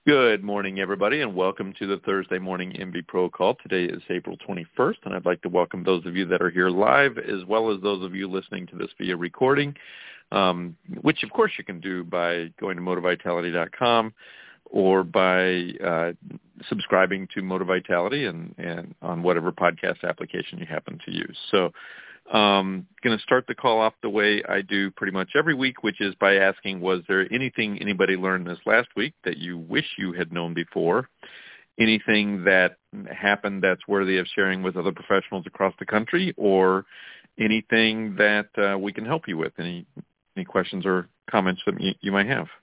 Good morning, everybody, and welcome to the Thursday morning MB Pro call. Today is April 21st, and I'd like to welcome those of you that are here live, as well as those of you listening to this via recording, which, of course, you can do by going to motivitality.com or by subscribing to Motivitality and on whatever podcast application you happen to use. So going to start the call off the way I do pretty much every week, which is by asking, was there anything anybody learned this last week that you wish you had known before? Anything that happened that's worthy of sharing with other professionals across the country, or anything that we can help you with? Any questions or comments that you might have?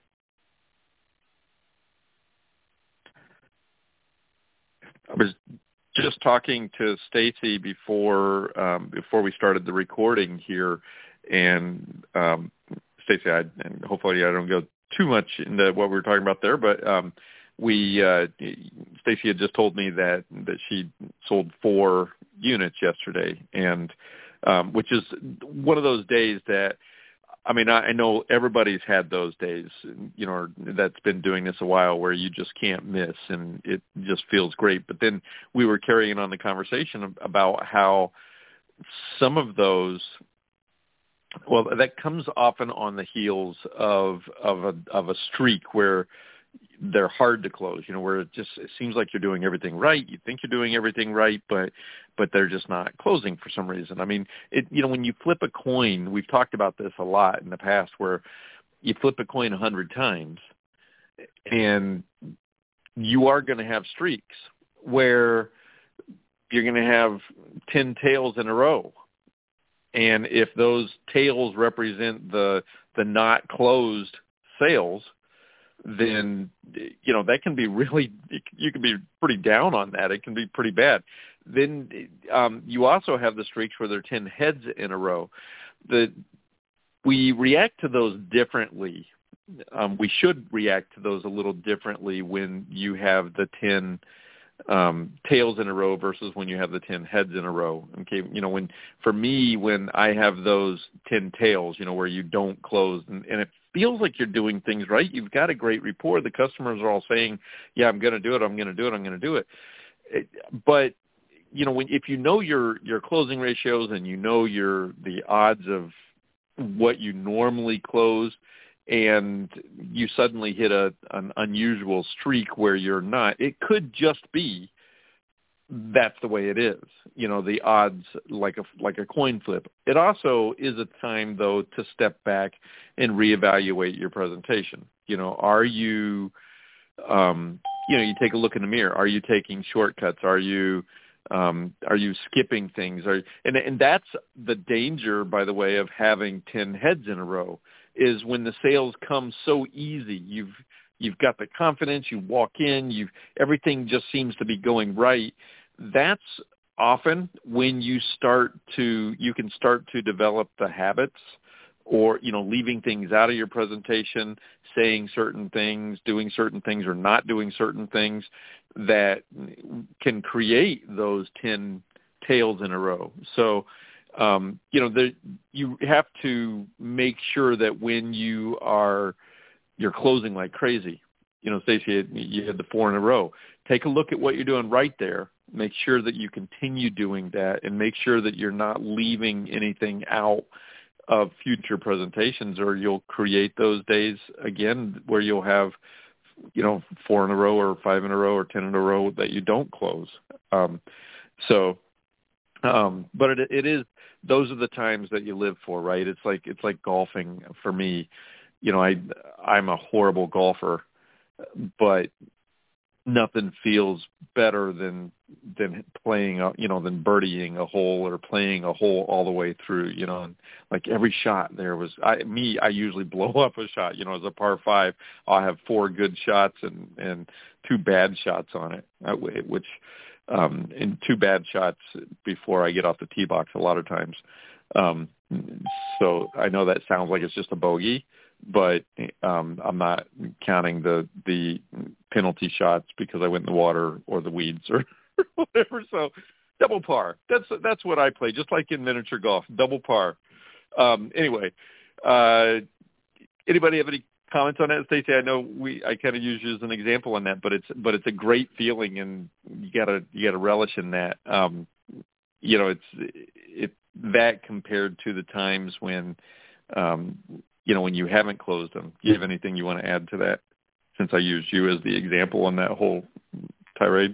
I was just talking to Stacy before we started the recording here, and Stacy, and hopefully I don't go too much into what we were talking about there, but Stacy had just told me that she sold 4 units yesterday, and which is one of those days that, I mean, I know everybody's had those days, that's been doing this a while, where you just can't miss, and it just feels great. But then we were carrying on the conversation about how some of those, well, that comes often on the heels of a streak where they're hard to close, where it seems like you're doing everything right. You think you're doing everything right, but they're just not closing for some reason. I mean, when you flip a coin, we've talked about this a lot in the past, where you flip a coin 100 times and you are going to have streaks where you're going to have 10 tails in a row. And if those tails represent the not closed sales, then, that can be really, you can be pretty down on that. It can be pretty bad. Then you also have the streaks where there are 10 heads in a row. We react to those differently. We should react to those a little differently when you have the 10 tails in a row versus when you have the 10 heads in a row. Okay, when I have those 10 tails, where you don't close, and it feels like you're doing things right. You've got a great rapport. The customers are all saying, yeah, I'm going to do it. I'm going to do it. I'm going to do it. But, if you know your closing ratios and the odds of what you normally close, and you suddenly hit an unusual streak where you're not, it could just be that's the way it is. The odds, like a coin flip. It also is a time, though, to step back and reevaluate your presentation. Are you, you take a look in the mirror. Are you taking shortcuts? Are you skipping things? And that's the danger, by the way, of having 10 heads in a row, is when the sales come so easy. You've got the confidence. You walk in. Everything just seems to be going right. That's often when you can start to develop the habits, or leaving things out of your presentation, saying certain things, doing certain things, or not doing certain things that can create those 10 tails in a row. So you have to make sure that when you're closing like crazy, Stacey, you had the 4 in a row. Take a look at what you're doing right there. Make sure that you continue doing that, and make sure that you're not leaving anything out of future presentations, or you'll create those days again where you'll have, 4 in a row or 5 in a row or 10 in a row that you don't close. But it is, those are the times that you live for, right? It's like golfing for me. I'm a horrible golfer, but nothing feels better than playing, than birdieing a hole, or playing a hole all the way through, and like every shot there was, I usually blow up a shot, as a par 5, I'll have 4 good shots and 2 bad shots on it, which, and 2 bad shots before I get off the tee box a lot of times. So I know that sounds like it's just a bogey, but I'm not counting the penalty shots because I went in the water or the weeds or whatever. So double par. That's what I play, just like in miniature golf, double par. Anyway, anybody have any comments on that, Stacey? I know I kind of use you as an example on that, but it's a great feeling, and you gotta relish in that. It's that compared to the times when, when you haven't closed them. Do you have anything you want to add to that? Since I used you as the example on that whole tirade.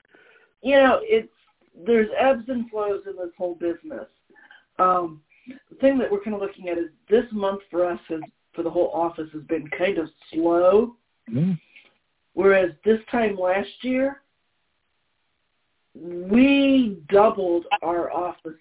There's ebbs and flows in this whole business. The thing that we're kind of looking at is this month for us for the whole office has been kind of slow. Mm. Whereas this time last year, we doubled our office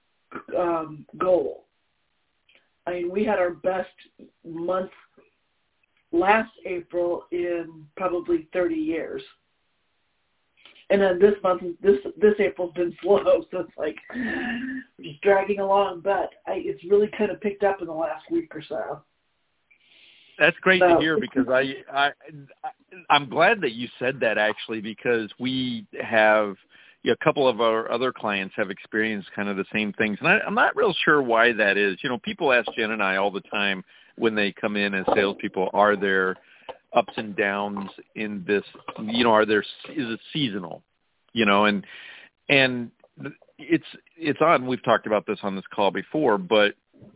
goal. I mean, we had our best month last April in probably 30 years. And then this month, this April's been slow, so it's like just dragging along. But it's really kind of picked up in the last week or so. That's great to hear, because I'm glad that you said that, actually, because we have a couple of our other clients have experienced kind of the same things. And I'm not real sure why that is. People ask Jen and I all the time when they come in as salespeople, are there ups and downs in this, is it seasonal, and it's odd. And we've talked about this on this call before, but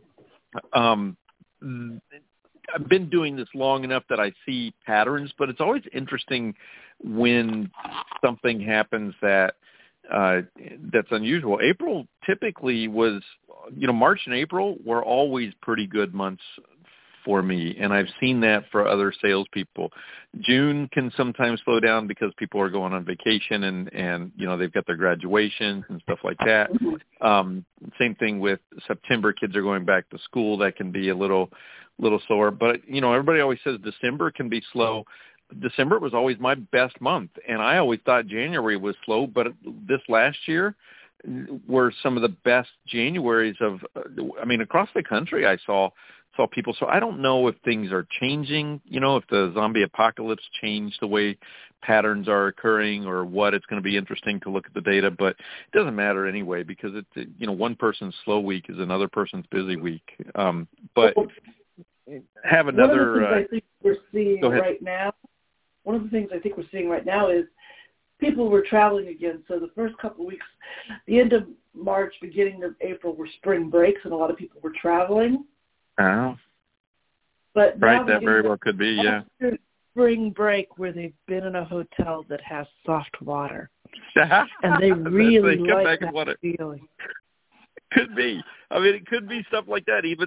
I've been doing this long enough that I see patterns, but it's always interesting when something happens that's unusual. April typically was, March and April were always pretty good months for me, and I've seen that for other salespeople. June can sometimes slow down because people are going on vacation and they've got their graduations and stuff like that. Same thing with September. Kids are going back to school. That can be a little slower. But everybody always says December can be slow. December was always my best month, and I always thought January was slow. But this last year were some of the best Januaries across the country. I saw people. So I don't know if things are changing, if the zombie apocalypse changed the way patterns are occurring or what. It's going to be interesting to look at the data, but it doesn't matter anyway, because it's, one person's slow week is another person's busy week. But have another. One of the things I think we're seeing right now, one of the things I think we're seeing right now is people were traveling again. So the first couple of weeks, the end of March, beginning of April, were spring breaks, and a lot of people were traveling. Oh. But right, that very well could be, yeah. Spring break where they've been in a hotel that has soft water. And they really like that feeling. Could be. It could be stuff like that, even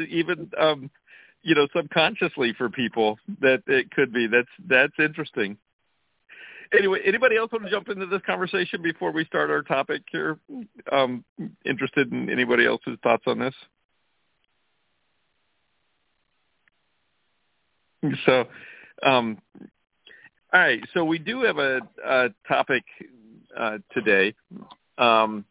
subconsciously for people, that it could be. That's interesting. Anyway, anybody else want to jump into this conversation before we start our topic here? Interested in anybody else's thoughts on this? So, all right. So we do have a topic today. And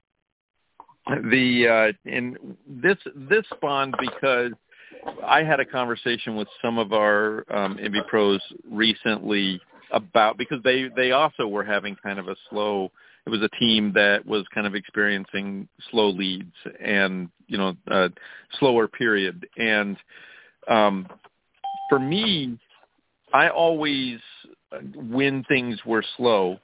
this spawned because I had a conversation with some of our MV pros recently because they also were having kind of a slow. It was a team that was kind of experiencing slow leads and a slower period. And for me, I always, when things were slow,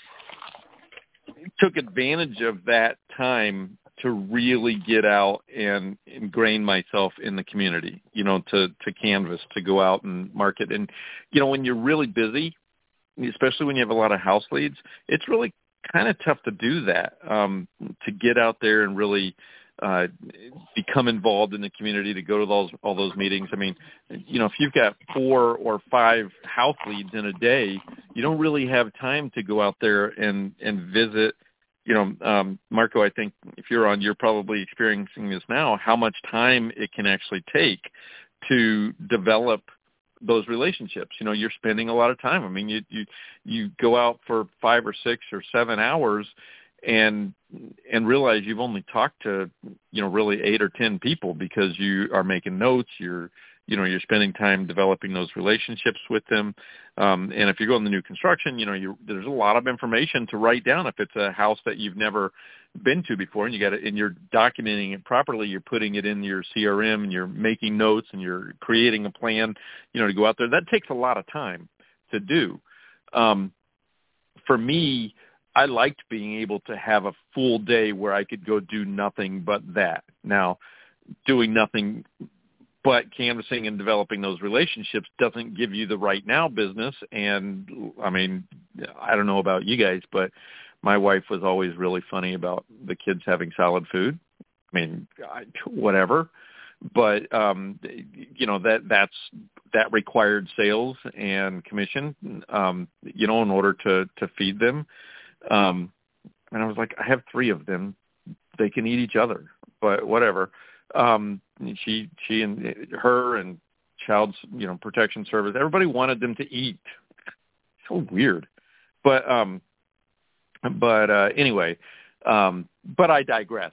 took advantage of that time to really get out and ingrain myself in the community, to canvas, to go out and market. And, when you're really busy, especially when you have a lot of house leads, it's really kind of tough to do that, to get out there and really become involved in the community, to go to all those meetings. If you've got 4 or 5 house leads in a day, you don't really have time to go out there and visit. Marco, I think if you're on, you're probably experiencing this now, how much time it can actually take to develop those relationships. You're spending a lot of time. You go out for 5 or 6 or 7 hours and realize you've only talked to, really 8 or 10 people, because you are making notes, you're you're spending time developing those relationships with them. And if you're going to new construction, there's a lot of information to write down. If it's a house that you've never been to before and and you're documenting it properly, you're putting it in your CRM and you're making notes and you're creating a plan, to go out there. That takes a lot of time to do. For me, I liked being able to have a full day where I could go do nothing but that. Now, doing nothing but canvassing and developing those relationships doesn't give you the right now business. And I mean, I don't know about you guys, but my wife was always really funny about the kids having solid food. I mean, whatever. But, that required sales and commission, in order to feed them. And I was like, I have 3 of them. They can eat each other, but whatever. She and her and Child, Protection Service, everybody wanted them to eat. So weird. But anyway, but I digress.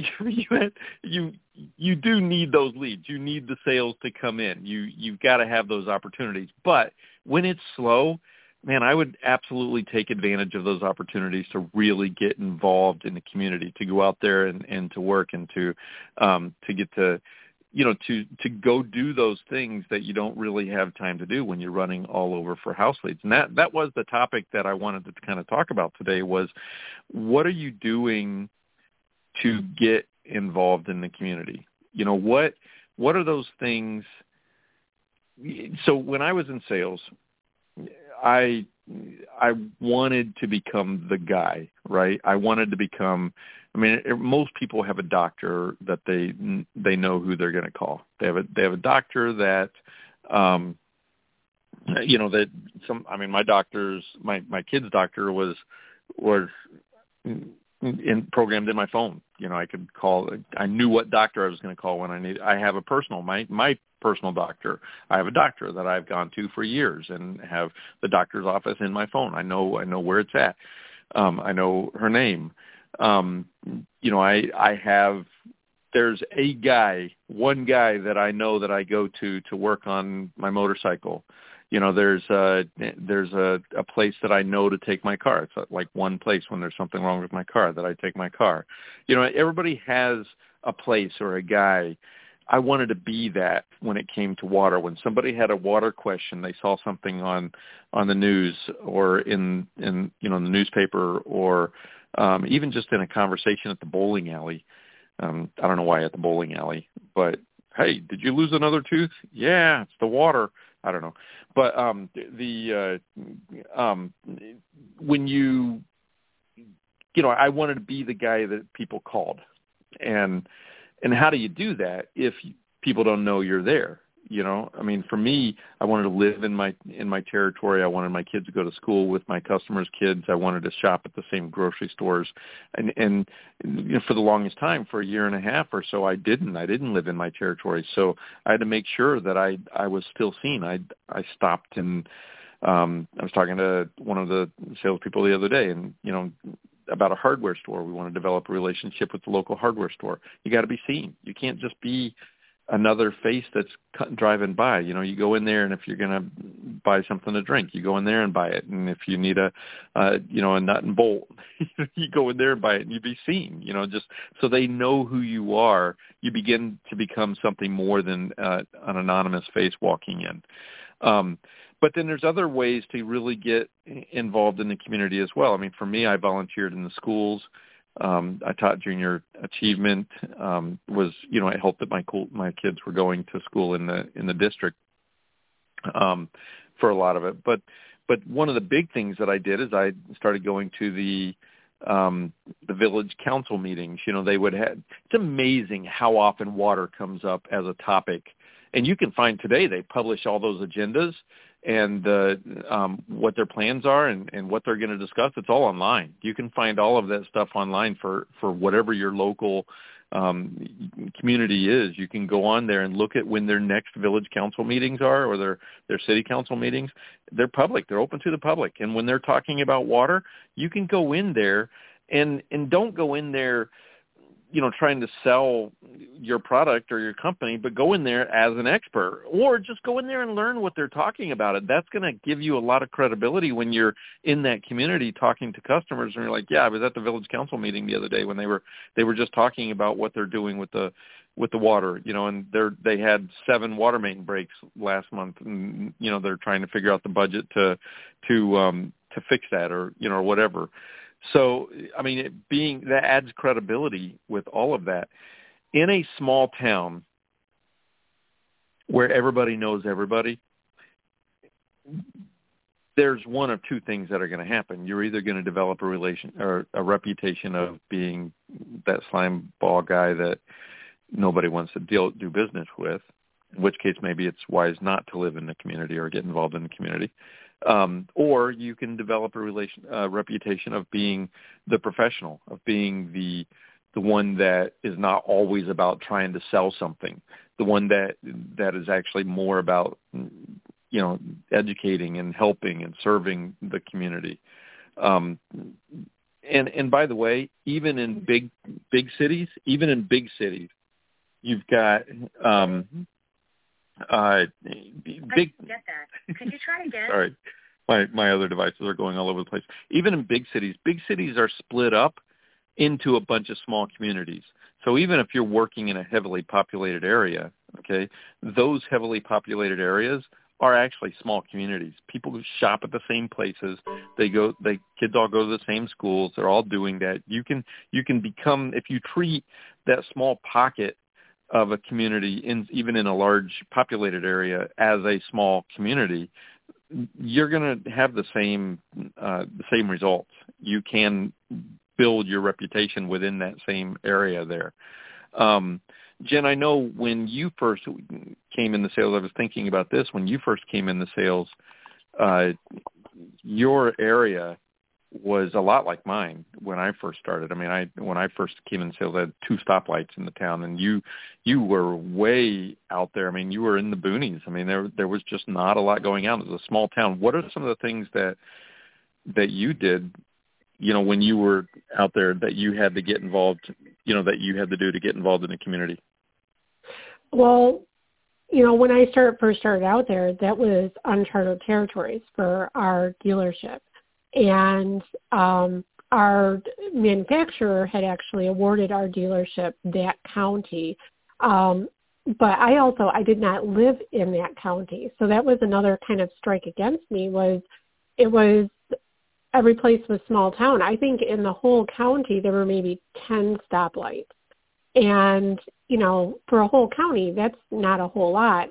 You do need those leads. You need the sales to come in. You've got to have those opportunities. But when it's slow, man, I would absolutely take advantage of those opportunities to really get involved in the community, to go out there and to work and to get to, to go do those things that you don't really have time to do when you're running all over for house leads. And that was the topic that I wanted to kind of talk about today was, what are you doing to get involved in the community? What are those things? So when I was in sales, I wanted to become the guy, right? I wanted to become, most people have a doctor that they know who they're going to call. They have a doctor that, my doctor's, my kid's doctor was programmed in my phone. I could call. I knew what doctor I was going to call when I need. I have a personal, my personal doctor. I have a doctor that I've gone to for years and have the doctor's office in my phone. I know where it's at. I know her name. I have. There's one guy that I know that I go to work on my motorcycle. There's a place that I know to take my car. It's like one place when there's something wrong with my car that I take my car. Everybody has a place or a guy. I wanted to be that when it came to water. When somebody had a water question, they saw something on the news or in the newspaper or even just in a conversation at the bowling alley. I don't know why at the bowling alley, but hey, did you lose another tooth? Yeah, it's the water. I don't know. But when I wanted to be the guy that people called. And how do you do that if people don't know you're there? For me, I wanted to live in my territory. I wanted my kids to go to school with my customers' kids. I wanted to shop at the same grocery stores. And for the longest time, for a year and a half or so, I didn't live in my territory. So I had to make sure that I was still seen. I stopped and I was talking to one of the salespeople the other day and, about a hardware store. We want to develop a relationship with the local hardware store. You got to be seen. You can't just be another face that's driving by. You go in there, and if you're going to buy something to drink, you go in there and buy it. And if you need a nut and bolt, you go in there and buy it, and you be seen. Just so they know who you are, you begin to become something more than an anonymous face walking in. But then there's other ways to really get involved in the community as well. For me, I volunteered in the schools. I taught junior achievement. I helped that my kids were going to school in the district for a lot of it. But one of the big things that I did is I started going to the village council meetings. They would have. It's amazing how often water comes up as a topic, and you can find today they publish all those agendas and what their plans are and what they're going to discuss. It's all online. You can find all of that stuff online for whatever your local community is. You can go on there and look at when their next village council meetings are or their city council meetings. They're public. They're open to the public. And when they're talking about water, you can go in there and don't go in there trying to sell your product or your company, but go in there as an expert, or just go in there and learn what they're talking about. That's going to give you a lot of credibility when you're in that community talking to customers and you're like, yeah, I was at the village council meeting the other day when they were just talking about what they're doing with the water, and they had 7 water main breaks last month, and they're trying to figure out the budget to fix that, or whatever. So, I mean, that adds credibility with all of that. In a small town where everybody knows everybody, there's one of two things that are going to happen. You're either going to develop a reputation of being that slime ball guy that nobody wants to do business with, in which case maybe it's wise not to live in the community or get involved in the community. Or you can develop a reputation of being the professional, of being the one that is not always about trying to sell something, the one that is actually more about, educating and helping and serving the community. And by the way, even in big cities, you've got big. I didn't get that. Could you try again? Sorry, my other devices are going all over the place. Even in big cities are split up into a bunch of small communities. So even if you're working in a heavily populated area, okay, those heavily populated areas are actually small communities. People who shop at the same places. Kids all go to the same schools. They're all doing that. You can become, if you treat that small pocket of a community, even in a large populated area, as a small community, you're going to have the same results. You can build your reputation within that same area there. Jen, I know when you first came into sales, I was thinking about this. When you first came into sales, your area was a lot like mine when I first started. I mean, when I first came in sales, I had 2 stoplights in the town, and you were way out there. I mean, you were in the boonies. I mean, there was just not a lot going on. It was a small town. What are some of the things that you did, when you were out there, that you had to get involved, that you had to do to get involved in the community? Well, when I first started out there, that was uncharted territories for our dealership. And our manufacturer had actually awarded our dealership that county. But I did not live in that county. So that was another kind of strike against me, every place was small town. I think in the whole county there were maybe 10 stoplights. And, for a whole county, that's not a whole lot.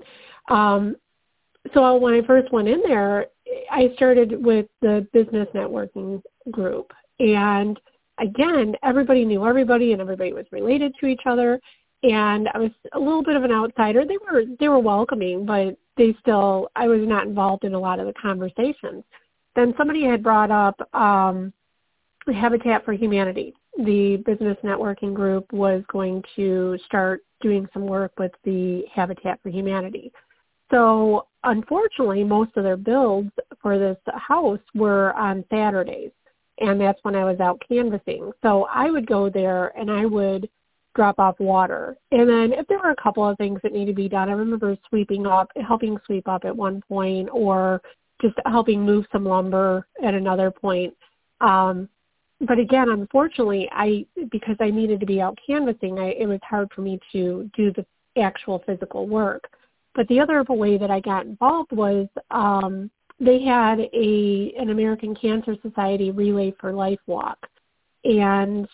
So when I first went in there, I started with the business networking group. And again, everybody knew everybody and everybody was related to each other. And I was a little bit of an outsider. They were welcoming, but I was not involved in a lot of the conversations. Then somebody had brought up Habitat for Humanity. The business networking group was going to start doing some work with the Habitat for Humanity. So unfortunately, most of their builds for this house were on Saturdays, and that's when I was out canvassing. So I would go there and I would drop off water. And then if there were a couple of things that needed to be done, I remember helping sweep up at one point, or just helping move some lumber at another point. But again, unfortunately, because I needed to be out canvassing, it was hard for me to do the actual physical work. But the other way that I got involved was they had an American Cancer Society Relay for Life walk. And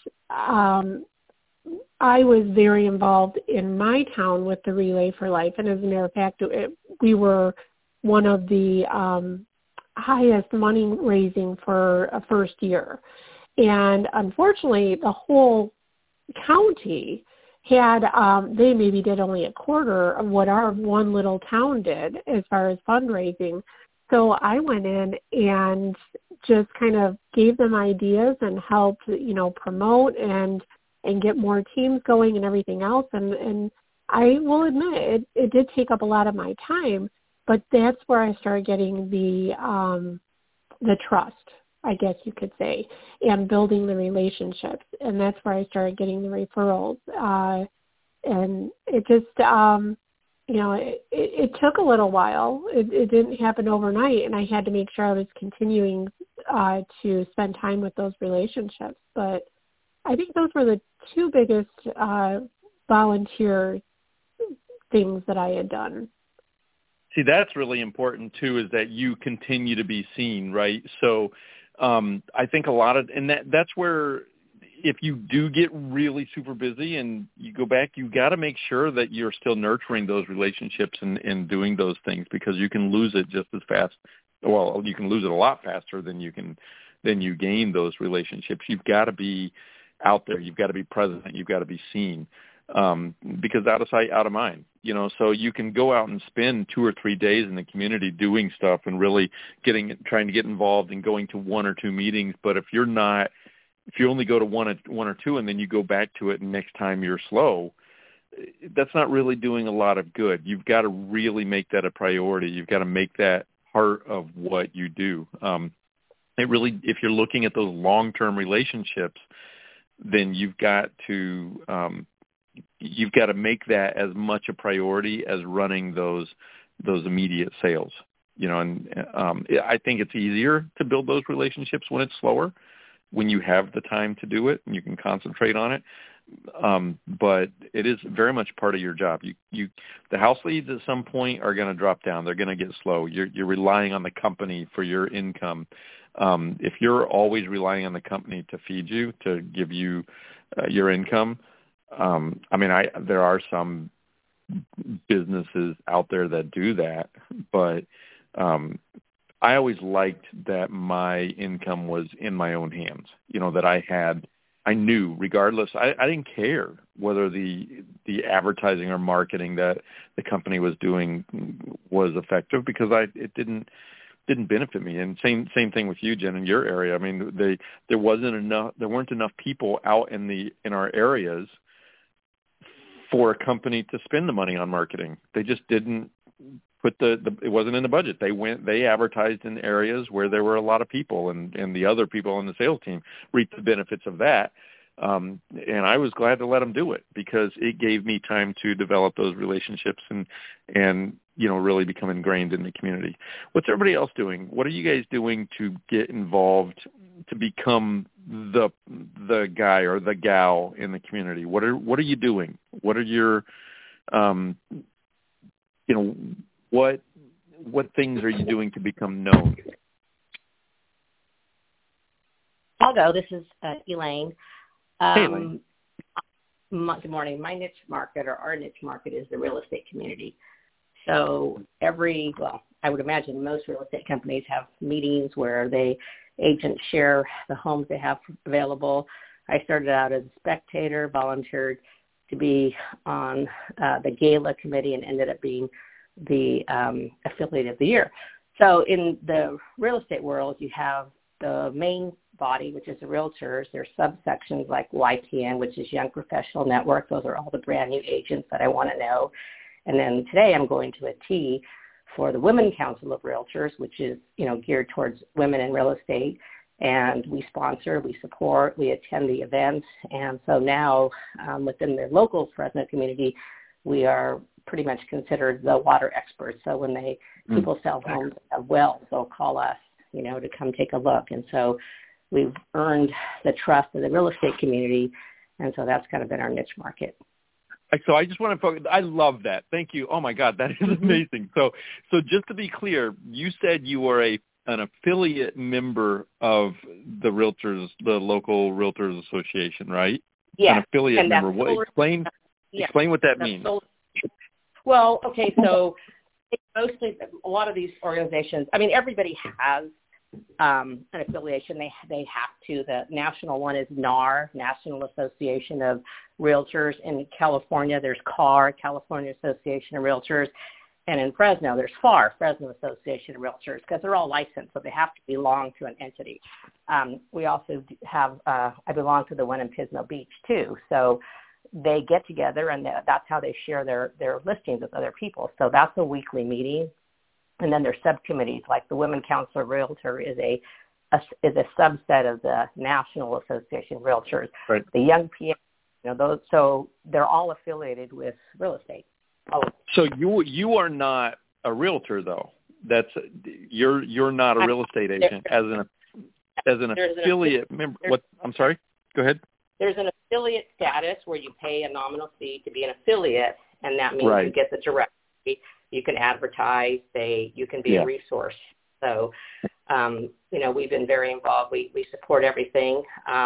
I was very involved in my town with the Relay for Life. And as a matter of fact, we were one of the highest money raising for a first year. And unfortunately, the whole county had, they maybe did only a quarter of what our one little town did as far as fundraising. So I went in and just kind of gave them ideas and helped, promote and get more teams going and everything else. And I will admit it did take up a lot of my time, but that's where I started getting the trust I guess you could say, and building the relationships. And that's where I started getting the referrals. And it just, it took a little while. It didn't happen overnight, and I had to make sure I was continuing to spend time with those relationships. But I think those were the two biggest volunteer things that I had done. See, that's really important too, is that you continue to be seen, right? So I think that's where, if you do get really super busy and you go back, you got to make sure that you're still nurturing those relationships and doing those things, because you can lose it just as fast. Well, you can lose it a lot faster than you gain those relationships. You've got to be out there. You've got to be present. You've got to be seen, because out of sight, out of mind. So you can go out and spend 2 or 3 days in the community doing stuff and really trying to get involved and going to 1 or 2 meetings. But if you only go to one or two and then you go back to it and next time you're slow, that's not really doing a lot of good. You've got to really make that a priority. You've got to make that part of what you do. If you're looking at those long-term relationships, then you've got to make that as much a priority as running those immediate sales. And I think it's easier to build those relationships when it's slower, when you have the time to do it and you can concentrate on it. But it is very much part of your job. The house leads at some point are going to drop down. They're going to get slow. You're relying on the company for your income. If you're always relying on the company to feed you, to give you your income, there are some businesses out there that do that, but I always liked that my income was in my own hands, that I knew regardless. I didn't care whether the advertising or marketing that the company was doing was effective, because it didn't benefit me. And same thing with you, Jen, in your area. There weren't enough people out in our areas for a company to spend the money on marketing. They just didn't put it wasn't in the budget. They advertised in areas where there were a lot of people, and the other people on the sales team reaped the benefits of that. And I was glad to let them do it, because it gave me time to develop those relationships and really become ingrained in the community. What's everybody else doing? What are you guys doing to get involved, to become the guy or the gal in the community? What are you doing? What are your what things are you doing to become known? I'll go. This is Elaine. Hey, Elaine. Good morning. My niche market, or our niche market, is the real estate community. So I would imagine most real estate companies have meetings where agents share the homes they have available. I started out as a spectator, volunteered to be on the gala committee, and ended up being the affiliate of the year. So in the real estate world, you have the main body, which is the realtors. There's subsections like YPN, which is Young Professional Network. Those are all the brand new agents that I want to know. And then today I'm going to a T for the Women Council of Realtors, which is, geared towards women in real estate. And we sponsor, we support, we attend the events. And so now within the local Fresno community, we are pretty much considered the water experts. So when people sell homes at wells, they'll call us, to come take a look. And so we've earned the trust of the real estate community. And so that's kind of been our niche market. So I just want to focus. I love that. Thank you. Oh my God, that is amazing. So just to be clear, you said you were an affiliate member of the local Realtors Association, right? Yeah. An affiliate member. Explain what that means. Well, okay, so mostly a lot of these organizations, everybody has an affiliation. They have to. The national one is NAR, National Association of Realtors. In California, there's CAR, California Association of Realtors. And in Fresno, there's FAR, Fresno Association of Realtors, because they're all licensed, so they have to belong to an entity. We also have, I belong to the one in Pismo Beach, too. So they get together, and that's how they share their listings with other people. So that's a weekly meeting. And then there's subcommittees, like the Women Council of Realtor is a is a subset of the National Association of Realtors. Right. The young PA, those, so they're all affiliated with real estate. So you are not a realtor, though. You're not a real estate agent as an affiliate member. What? I'm sorry. Go ahead. There's an affiliate status where you pay a nominal fee to be an affiliate, and that means right. you get the directory. You can advertise. You can be a resource. So, we've been very involved. We support everything.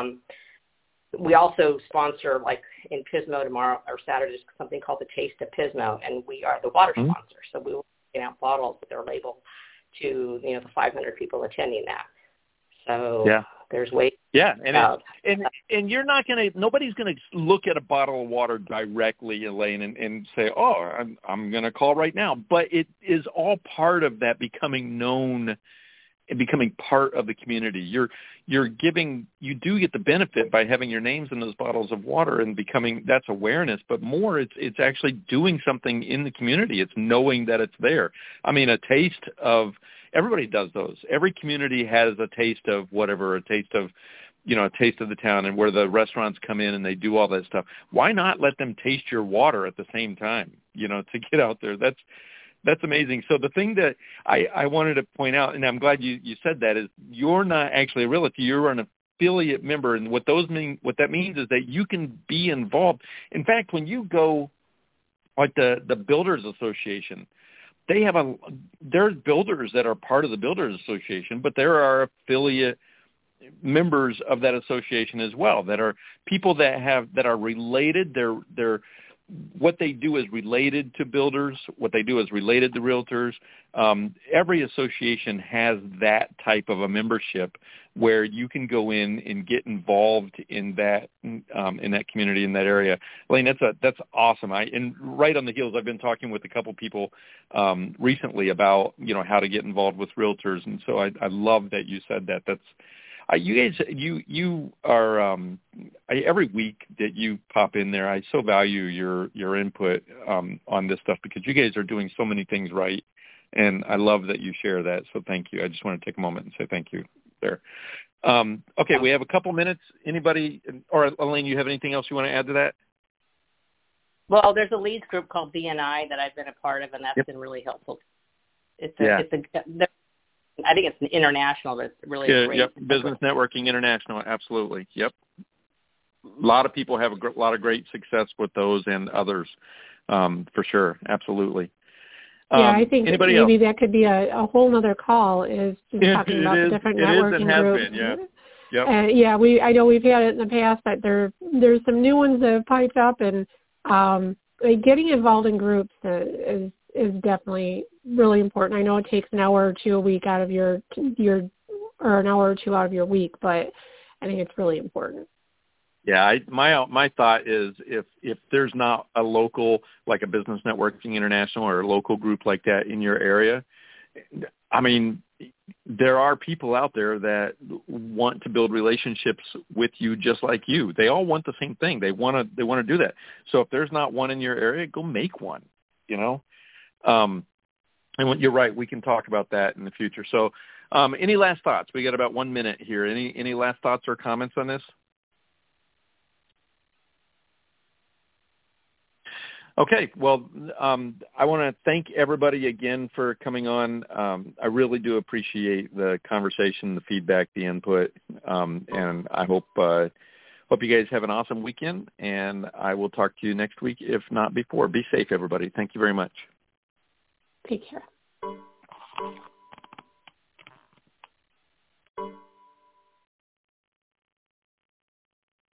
We also sponsor, like in Pismo tomorrow or Saturday, there's something called the Taste of Pismo, and we are the water sponsor. So we will get out bottles with their label to the 500 people attending that. So there's ways. Yeah, and you're not going to. Nobody's going to look at a bottle of water directly, Elaine, and say, "Oh, I'm going to call right now." But it is all part of that becoming known and becoming part of the community. You're giving. You do get the benefit by having your names in those bottles of water and becoming. That's awareness, but more, it's actually doing something in the community. It's knowing that it's there. I mean, a taste of. Everybody does those. Every community has a taste of whatever, a taste of the town, and where the restaurants come in and they do all that stuff. Why not let them taste your water at the same time, to get out there? That's amazing. So the thing that I wanted to point out, and I'm glad you said that, is you're not actually a realtor. You're an affiliate member, and what that means is that you can be involved. In fact, when you go, like the Builders Association, there's builders that are part of the Builders Association, but there are affiliate members of that association as well that are people that are related. They're what they do is related to builders. What they do is related to realtors. Every association has that type of a membership where you can go in and get involved in that community, in that area. Elaine, that's awesome. And right on the heels, I've been talking with a couple people recently about how to get involved with realtors, and so I love that you said that. That's you guys, you are every week that you pop in there. I so value your input on this stuff because you guys are doing so many things right, and I love that you share that. So thank you. I just want to take a moment and say thank you there. Okay, we have a couple minutes. Anybody, or Elaine, you have anything else you want to add to that? Well, there's a leads group called BNI that I've been a part of, and that's been really helpful. I think it's international, but it's really great. Yep, Business Networking International, absolutely. Yep. A lot of people have a lot of great success with those and others, for sure. Absolutely. Yeah, I think maybe that could be a whole other call is just talking about the different networking groups. Has been, I know we've had it in the past, but there's some new ones that have piped up, and getting involved in groups is definitely really important. I know it takes an hour or two a week out of your or an hour or two out of your week, but I think it's really important. Yeah, my thought is if there's not a local, like a Business Networking International or a local group like that in your area, I mean, there are people out there that want to build relationships with you just like you. They all want the same thing. They want to do that. So if there's not one in your area, go make one, And you're right, we can talk about that in the future. So any last thoughts? We got about 1 minute here. Any last thoughts or comments on this? Okay, well, I want to thank everybody again for coming on. I really do appreciate the conversation, the feedback, the input, and I hope you guys have an awesome weekend, and I will talk to you next week, if not before. Be safe, everybody. Thank you very much. Take care.